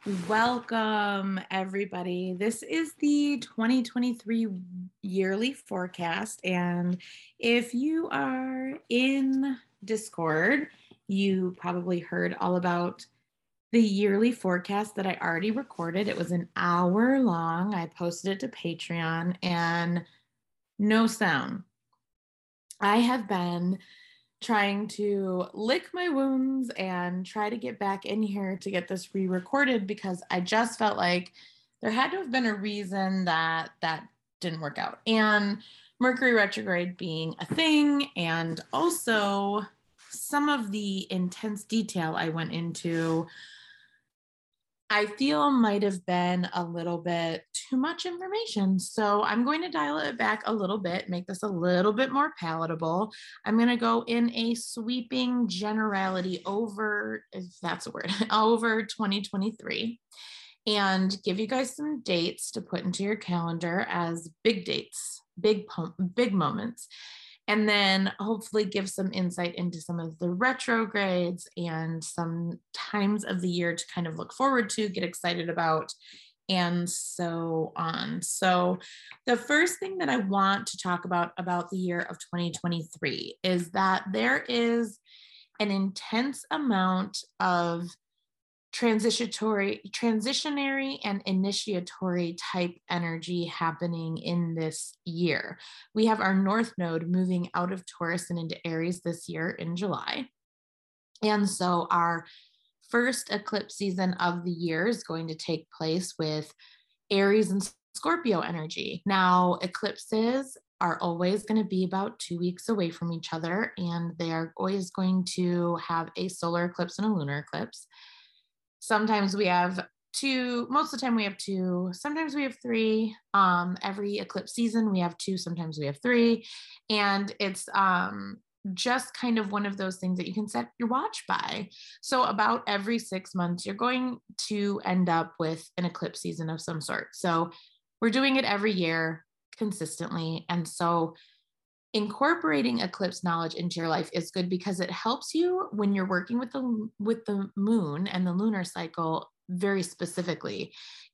Welcome, everybody. This is the 2023 yearly forecast. And if you are in Discord, you probably heard all about the yearly forecast that I already recorded. It was an hour long. I posted it to Patreon and no sound. I have been trying to lick my wounds and try to get back in here to get this re-recorded because I just felt like there had to have been a reason that didn't work out. And Mercury retrograde being a thing, and also some of the intense detail I went into, I feel might have been a little bit too much information. So I'm going to dial it back a little bit, make this a little bit more palatable. I'm going to go in a sweeping generality over, if that's a word, over 2023 and give you guys some dates to put into your calendar as big dates, big moments. And then hopefully give some insight into some of the retrogrades and some times of the year to kind of look forward to, get excited about, and so on. So the first thing that I want to talk about the year of 2023 is that there is an intense amount of transitionary and initiatory type energy happening in this year. We have our North Node moving out of Taurus and into Aries this year in July. And so our first eclipse season of the year is going to take place with Aries and Scorpio energy. Now, eclipses are always going to be about 2 weeks away from each other, and they are always going to have a solar eclipse and a lunar eclipse. Sometimes we have two, most of the time we have two, sometimes we have three. Every eclipse season we have two, sometimes we have three. And it's just kind of one of those things that you can set your watch by. So about every 6 months, you're going to end up with an eclipse season of some sort. So we're doing it every year consistently. And so incorporating eclipse knowledge into your life is good because it helps you when you're working with the moon and the lunar cycle very specifically.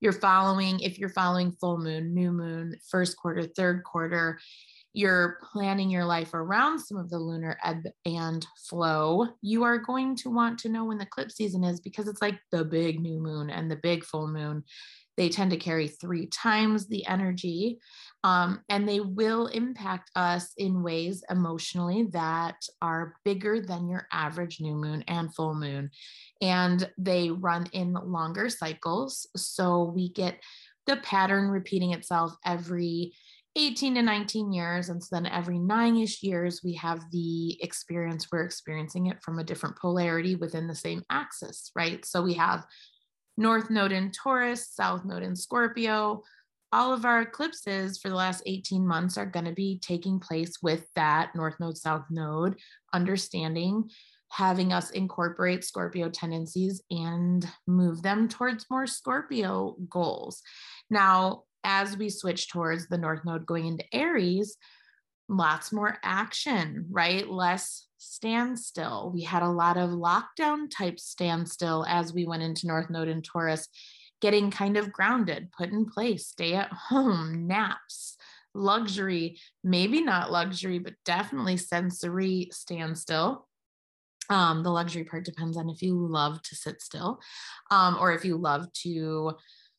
If you're following full moon, new moon, first quarter, third quarter, you're planning your life around some of the lunar ebb and flow, you are going to want to know when the eclipse season is because it's like the big new moon and the big full moon. They tend to carry 3 times the energy, and they will impact us in ways emotionally that are bigger than your average new moon and full moon. And they run in longer cycles. So we get the pattern repeating itself every 18 to 19 years. And so then every 9-ish years, we have the experience, we're experiencing it from a different polarity within the same axis, right? So we have North Node in Taurus, South Node in Scorpio. All of our eclipses for the last 18 months are going to be taking place with that North Node, South Node understanding, having us incorporate Scorpio tendencies and move them towards more Scorpio goals. Now, as we switch towards the North Node going into Aries, lots more action, right? Less standstill. We had a lot of lockdown type standstill as we went into North Node and Taurus, getting kind of grounded, put in place, stay at home, naps, luxury, maybe not luxury, but definitely sensory standstill. The luxury part depends on if you love to sit still, or if you love to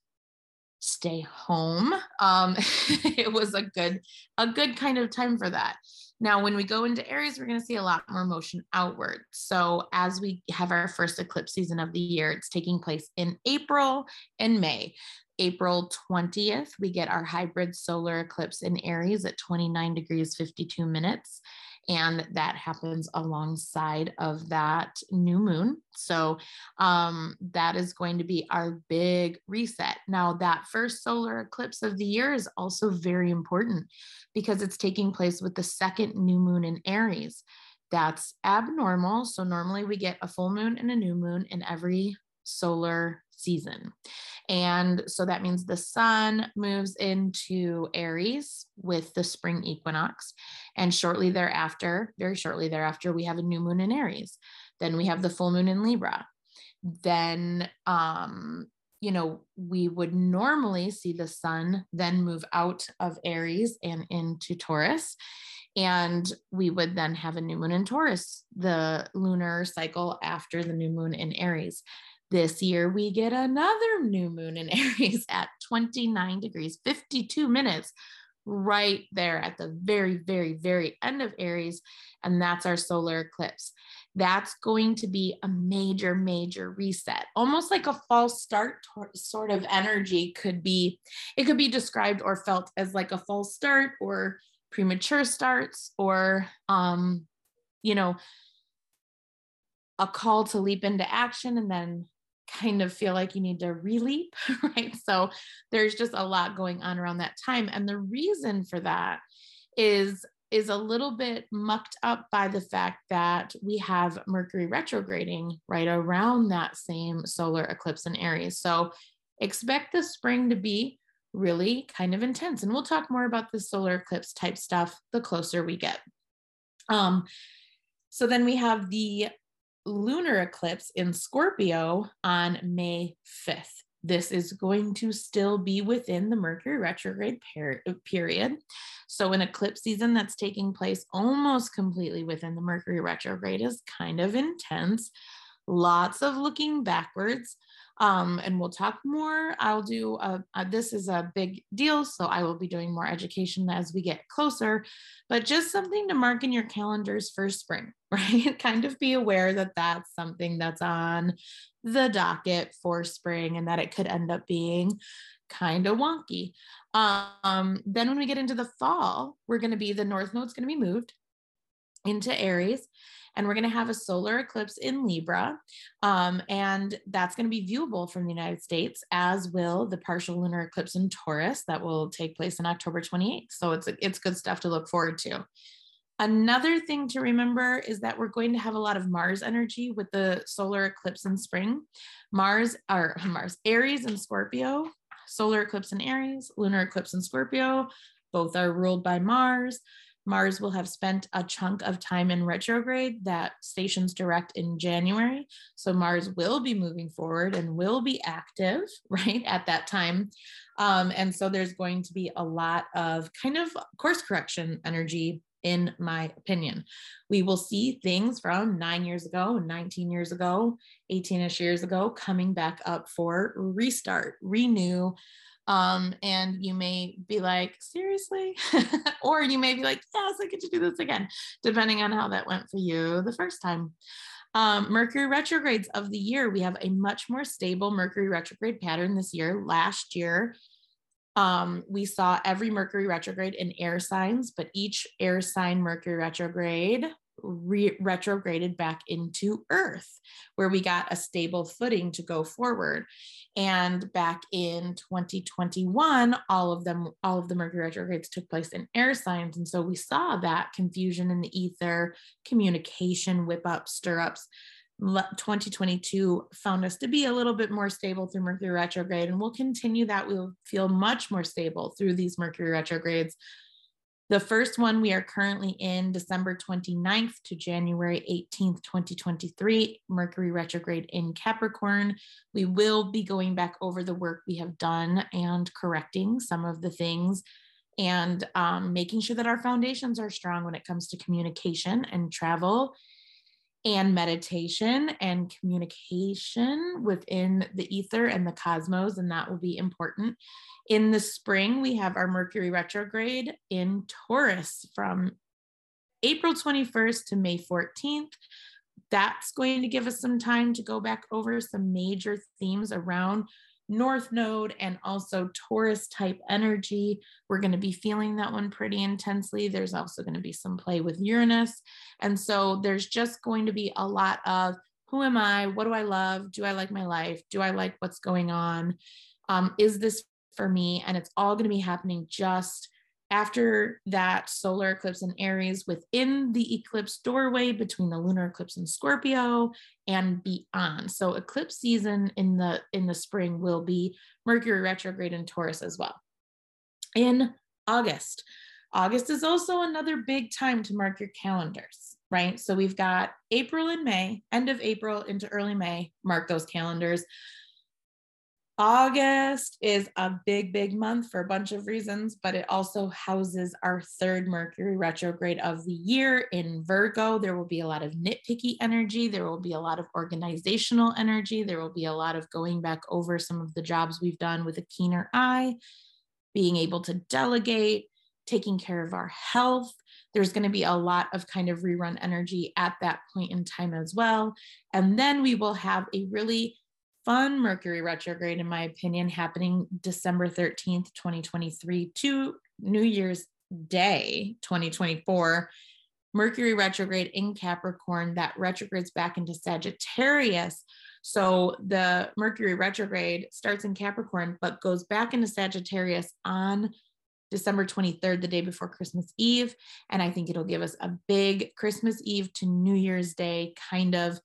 stay home. It was a good kind of time for that. Now, when we go into Aries, we're going to see a lot more motion outward. So as we have our first eclipse season of the year, it's taking place in April and May. April 20th, we get our hybrid solar eclipse in Aries at 29 degrees, 52 minutes. And that happens alongside of that new moon. So that is going to be our big reset. Now, that first solar eclipse of the year is also very important because it's taking place with the second new moon in Aries. That's abnormal. So normally we get a full moon and a new moon in every solar season. And so that means the sun moves into Aries with the spring equinox. And shortly thereafter, very shortly thereafter, we have a new moon in Aries. Then we have the full moon in Libra. Then we would normally see the sun then move out of Aries and into Taurus. And we would then have a new moon in Taurus, the lunar cycle after the new moon in Aries. This year, we get another new moon in Aries at 29 degrees, 52 minutes, right there at the very, very, very end of Aries. And that's our solar eclipse. That's going to be a major, major reset, almost like a false start sort of energy. It could be described or felt as like a false start or premature starts, or, a call to leap into action and then kind of feel like you need to re-leap, right? So there's just a lot going on around that time. And the reason for that is a little bit mucked up by the fact that we have Mercury retrograding right around that same solar eclipse in Aries. So expect the spring to be really kind of intense. And we'll talk more about the solar eclipse type stuff the closer we get. So then we have the lunar eclipse in Scorpio on May 5th. This is going to still be within the Mercury retrograde period. So an eclipse season that's taking place almost completely within the Mercury retrograde is kind of intense. Lots of looking backwards. And we'll talk more. I'll do, this is a big deal, so I will be doing more education as we get closer, but just something to mark in your calendars for spring, right? Kind of be aware that that's something that's on the docket for spring and that it could end up being kind of wonky. Then when we get into the fall, the North Node's going to be moved into Aries. And we're going to have a solar eclipse in Libra. And that's going to be viewable from the United States, as will the partial lunar eclipse in Taurus that will take place on October 28th. So it's good stuff to look forward to. Another thing to remember is that we're going to have a lot of Mars energy with the solar eclipse in spring. Aries and Scorpio, solar eclipse in Aries, lunar eclipse in Scorpio, both are ruled by Mars. Mars will have spent a chunk of time in retrograde that stations direct in January. So Mars will be moving forward and will be active, right, at that time. And so there's going to be a lot of kind of course correction energy, in my opinion. We will see things from 9 years ago, 19 years ago, 18-ish years ago coming back up for restart, renew. And you may be like, seriously? Or you may be like, yes, I get to do this again, depending on how that went for you the first time. Mercury retrogrades of the year, we have a much more stable Mercury retrograde pattern this year. Last year, we saw every Mercury retrograde in air signs, but each air sign Mercury retrograde retrograded back into Earth, where we got a stable footing to go forward. And back in 2021, all of the Mercury retrogrades took place in air signs. And so we saw that confusion in the ether, communication, whip ups, stir ups. 2022 found us to be a little bit more stable through Mercury retrograde, and we'll continue that. We'll feel much more stable through these Mercury retrogrades. The first one we are currently in December 29th to January 18th, 2023, Mercury retrograde in Capricorn. We will be going back over the work we have done and correcting some of the things and making sure that our foundations are strong when it comes to communication and travel and meditation and communication within the ether and the cosmos, and that will be important. In the spring, we have our Mercury retrograde in Taurus from April 21st to May 14th. That's going to give us some time to go back over some major themes around North Node and also Taurus type energy. We're going to be feeling that one pretty intensely. There's also going to be some play with Uranus. And so there's just going to be a lot of who am I? What do I love? Do I like my life? Do I like what's going on? Is this for me? And it's all going to be happening just after that solar eclipse in Aries, within the eclipse doorway between the lunar eclipse in Scorpio and beyond. So eclipse season in the spring will be Mercury retrograde in Taurus as well. In August is also another big time to mark your calendars, right? So we've got April and May, end of April into early May, mark those calendars. August is a big, big month for a bunch of reasons, but it also houses our third Mercury retrograde of the year in Virgo. There will be a lot of nitpicky energy. There will be a lot of organizational energy. There will be a lot of going back over some of the jobs we've done with a keener eye, being able to delegate, taking care of our health. There's going to be a lot of kind of rerun energy at that point in time as well. And then we will have a really fun Mercury retrograde, in my opinion, happening December 13th, 2023 to New Year's Day, 2024. Mercury retrograde in Capricorn that retrogrades back into Sagittarius. So the Mercury retrograde starts in Capricorn, but goes back into Sagittarius on December 23rd, the day before Christmas Eve. And I think it'll give us a big Christmas Eve to New Year's Day kind of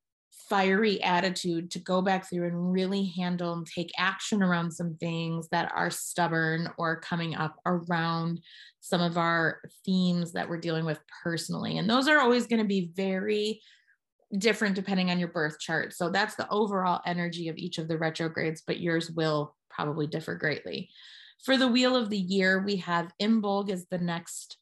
fiery attitude to go back through and really handle and take action around some things that are stubborn or coming up around some of our themes that we're dealing with personally. And those are always going to be very different depending on your birth chart. So that's the overall energy of each of the retrogrades, but yours will probably differ greatly. For the wheel of the year, we have Imbolg as the next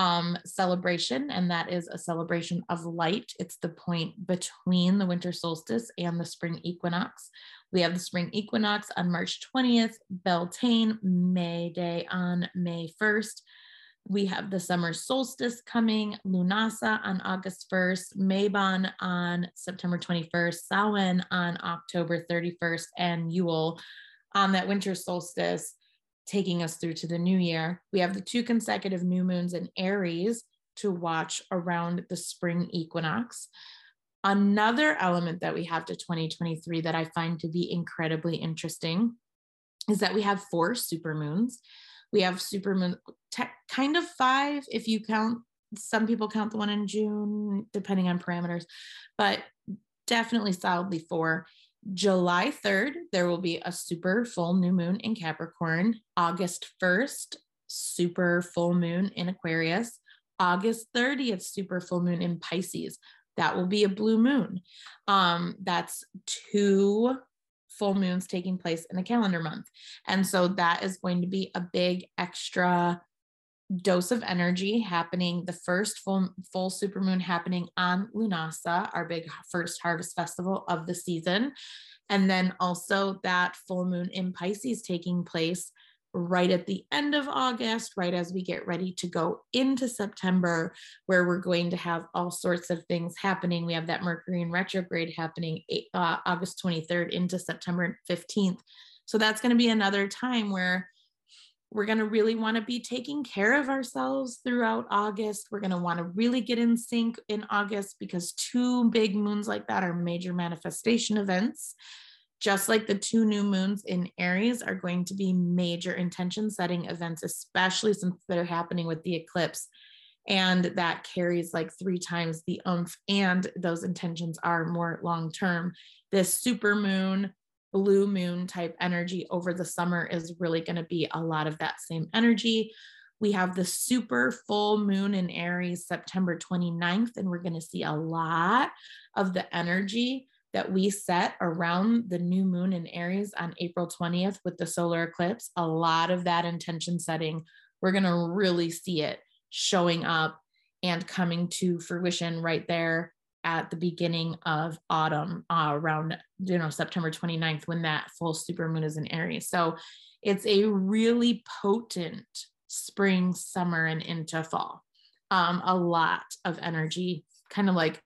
celebration, and that is a celebration of light. It's the point between the winter solstice and the spring equinox. We have the spring equinox on March 20th, Beltane, May Day on May 1st. We have the summer solstice coming, Lunasa on August 1st, Mabon on September 21st, Samhain on October 31st, and Yule on that winter solstice, taking us through to the new year. We have the 2 consecutive new moons in Aries to watch around the spring equinox. Another element that we have to 2023 that I find to be incredibly interesting is that we have 4 supermoons. We have supermoon, kind of 5 if you count, some people count the one in June, depending on parameters, but definitely solidly 4. July 3rd, there will be a super full new moon in Capricorn. August 1st, super full moon in Aquarius. August 30th, super full moon in Pisces. That will be a blue moon. That's 2 full moons taking place in a calendar month. And so that is going to be a big extra dose of energy happening. The first full supermoon happening on Lunasa, our big first harvest festival of the season. And then also that full moon in Pisces taking place right at the end of August, right as we get ready to go into September, where we're going to have all sorts of things happening. We have that Mercury in retrograde happening August 23rd into September 15th. So that's going to be another time where we're going to really want to be taking care of ourselves throughout August. We're going to want to really get in sync in August because 2 big moons like that are major manifestation events. Just like the 2 new moons in Aries are going to be major intention setting events, especially since they're happening with the eclipse. And that carries like 3 times the oomph, and those intentions are more long-term. This super moon, blue moon type energy over the summer is really going to be a lot of that same energy. We have the super full moon in Aries September 29th, and we're going to see a lot of the energy that we set around the new moon in Aries on April 20th with the solar eclipse. A lot of that intention setting, we're going to really see it showing up and coming to fruition right there at the beginning of autumn, around September 29th, when that full supermoon is in Aries. So it's a really potent spring, summer, and into fall. A lot of energy, kind of like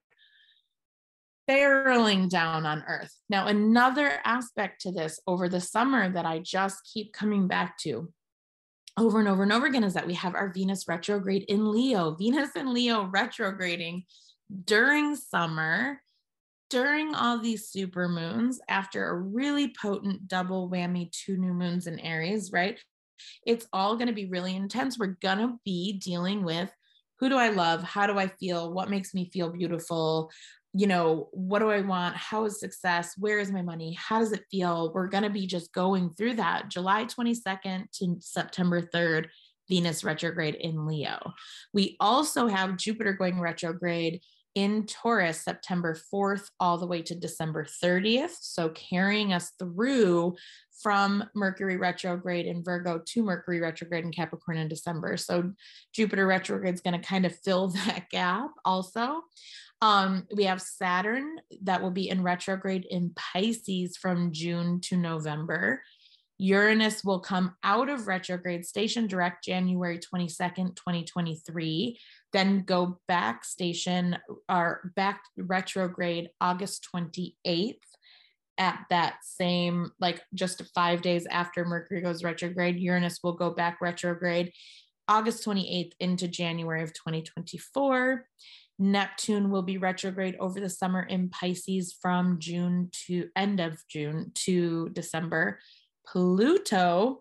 barreling down on Earth. Now, another aspect to this over the summer that I just keep coming back to over and over and over again is that we have our Venus retrograde in Leo. Venus and Leo retrograding during summer, during all these super moons, after a really potent double whammy 2 new moons in Aries, right? It's all going to be really intense. We're going to be dealing with, who do I love? How do I feel? What makes me feel beautiful? What do I want? How is success? Where is my money? How does it feel? We're going to be just going through that July 22nd to September 3rd, Venus retrograde in Leo. We also have Jupiter going retrograde In Taurus, September 4th, all the way to December 30th. So carrying us through from Mercury retrograde in Virgo to Mercury retrograde in Capricorn in December. So Jupiter retrograde is going to kind of fill that gap also. We have Saturn that will be in retrograde in Pisces from June to November. Uranus will come out of retrograde station direct January 22nd, 2023, then go back station or back retrograde August 28th. At that same, like just 5 days after Mercury goes retrograde, Uranus will go back retrograde August 28th into January of 2024. Neptune will be retrograde over the summer in Pisces from June to end of June to December. Pluto,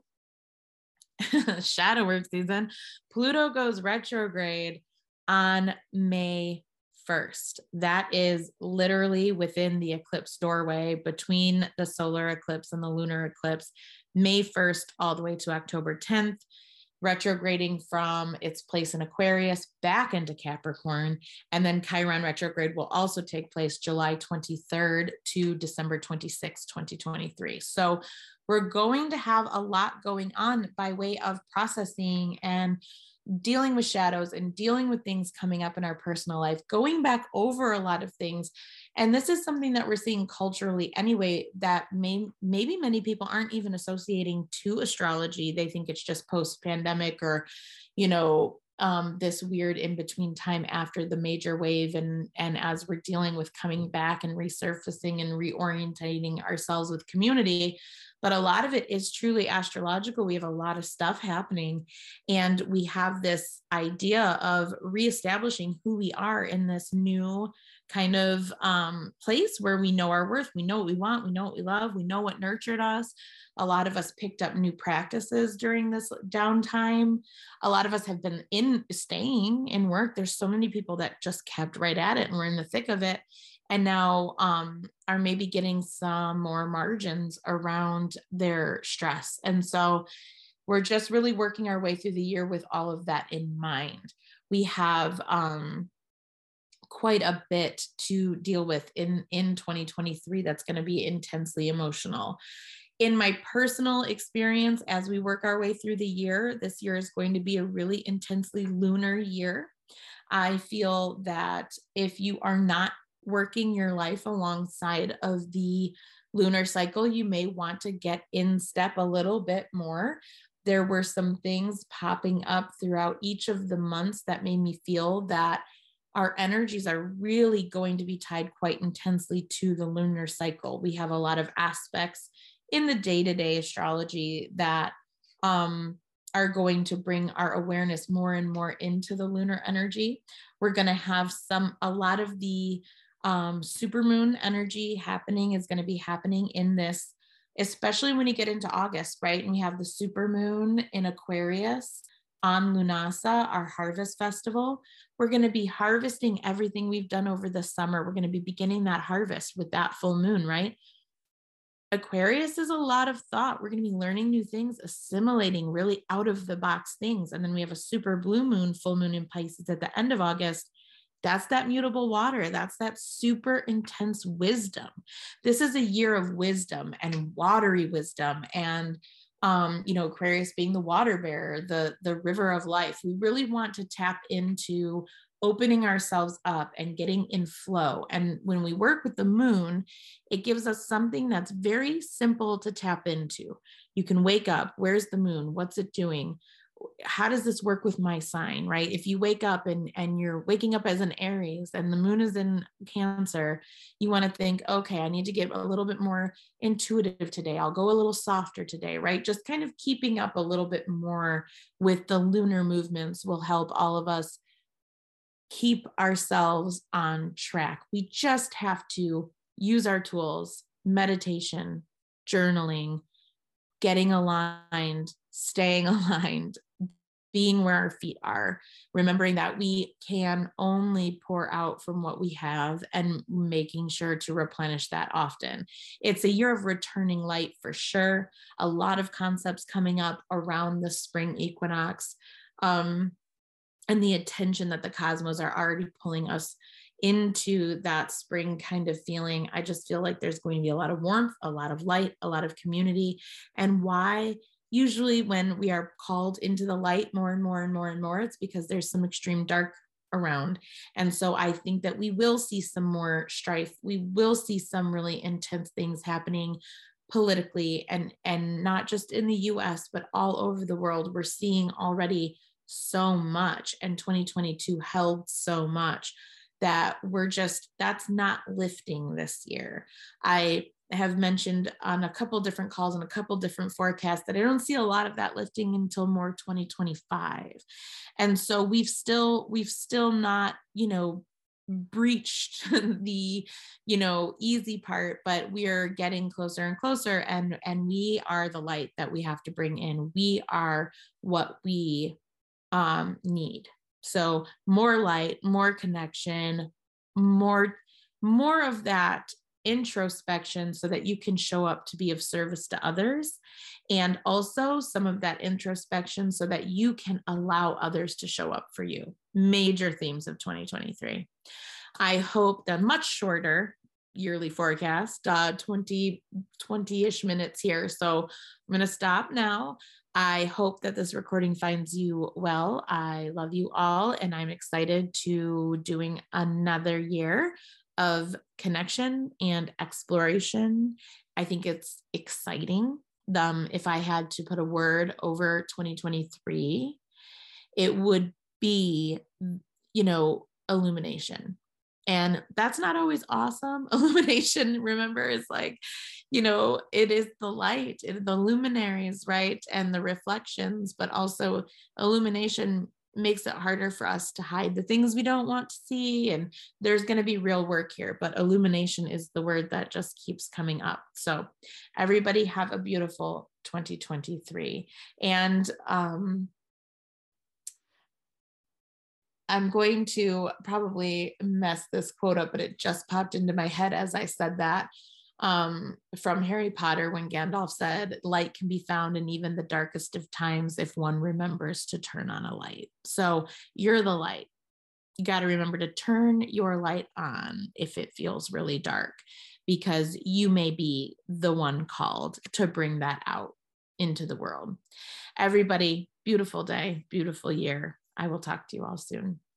shadow work season, Pluto goes retrograde on May 1st. That is literally within the eclipse doorway between the solar eclipse and the lunar eclipse, May 1st all the way to October 10th, retrograding from its place in Aquarius back into Capricorn. And then Chiron retrograde will also take place July 23rd to December 26th, 2023. So we're going to have a lot going on by way of processing and dealing with shadows and dealing with things coming up in our personal life, going back over a lot of things. And this is something that we're seeing culturally anyway, that maybe many people aren't even associating to astrology. They think it's just post-pandemic or, this weird in-between time after the major wave. And as we're dealing with coming back and resurfacing and reorientating ourselves with community, but a lot of it is truly astrological. We have a lot of stuff happening, and we have this idea of reestablishing who we are in this new kind of place where we know our worth. We know what we want. We know what we love. We know what nurtured us. A lot of us picked up new practices during this downtime. A lot of us have been staying in work. There's so many people that just kept right at it and we're in the thick of it. And now are maybe getting some more margins around their stress. And so we're just really working our way through the year with all of that in mind. We have quite a bit to deal with in 2023 that's going to be intensely emotional. In my personal experience, as we work our way through the year, this year is going to be a really intensely lunar year. I feel that if you are not working your life alongside of the lunar cycle, you may want to get in step a little bit more. There were some things popping up throughout each of the months that made me feel that our energies are really going to be tied quite intensely to the lunar cycle. We have a lot of aspects in the day-to-day astrology that are going to bring our awareness more and more into the lunar energy. We're going to have a lot of the supermoon energy is going to be happening in this, especially when you get into August, right? And we have the supermoon in Aquarius on Lunasa, our harvest festival. We're going to be harvesting everything we've done over the summer. We're going to be beginning that harvest with that full moon, right? Aquarius is a lot of thought. We're going to be learning new things, assimilating really out of the box things. And then we have a super blue moon, full moon in Pisces at the end of August. That's that mutable water. That's that super intense wisdom. This is a year of wisdom and watery wisdom. And, Aquarius being the water bearer, the river of life. We really want to tap into opening ourselves up and getting in flow. And when we work with the moon, it gives us something that's very simple to tap into. You can wake up. Where's the moon? What's it doing? How does this work with my sign, right? If you wake up and you're waking up as an Aries and the moon is in Cancer, you want to think, okay, I need to get a little bit more intuitive today. I'll go a little softer today, right? Just kind of keeping up a little bit more with the lunar movements will help all of us keep ourselves on track. We just have to use our tools, meditation, journaling, getting aligned, staying aligned, being where our feet are, remembering that we can only pour out from what we have and making sure to replenish that often. It's a year of returning light for sure. A lot of concepts coming up around the spring equinox, and the attention that the cosmos are already pulling us into that spring kind of feeling. I just feel like there's going to be a lot of warmth, a lot of light, a lot of community. And why? Usually when we are called into the light more and more and more and more, it's because there's some extreme dark around. And so I think that we will see some more strife. We will see some really intense things happening politically, and not just in the US, but all over the world. We're seeing already so much, and 2022 held so much that that's not lifting this year. I have mentioned on a couple different calls and a couple different forecasts that I don't see a lot of that lifting until more 2025. And so we've still not, breached the, easy part, but we're getting closer and closer, and we are the light that we have to bring in. We are what we need. So more light, more connection, more of that introspection so that you can show up to be of service to others, and also some of that introspection so that you can allow others to show up for you. Major themes of 2023. I hope the much shorter yearly forecast, 20-ish minutes here. So I'm going to stop now. I hope that this recording finds you well. I love you all, and I'm excited to doing another year of connection and exploration. I think it's exciting. If I had to put a word over 2023, it would be, illumination. And that's not always awesome. Illumination, remember, is like, it is the light, the luminaries, right? And the reflections, but also illumination makes it harder for us to hide the things we don't want to see. And there's going to be real work here, but illumination is the word that just keeps coming up. So everybody have a beautiful 2023. And I'm going to probably mess this quote up, but it just popped into my head as I said that, from Harry Potter, when Gandalf said, light can be found in even the darkest of times if one remembers to turn on a light. So you're the light. You got to remember to turn your light on if it feels really dark, because you may be the one called to bring that out into the world. Everybody, beautiful day, beautiful year. I will talk to you all soon.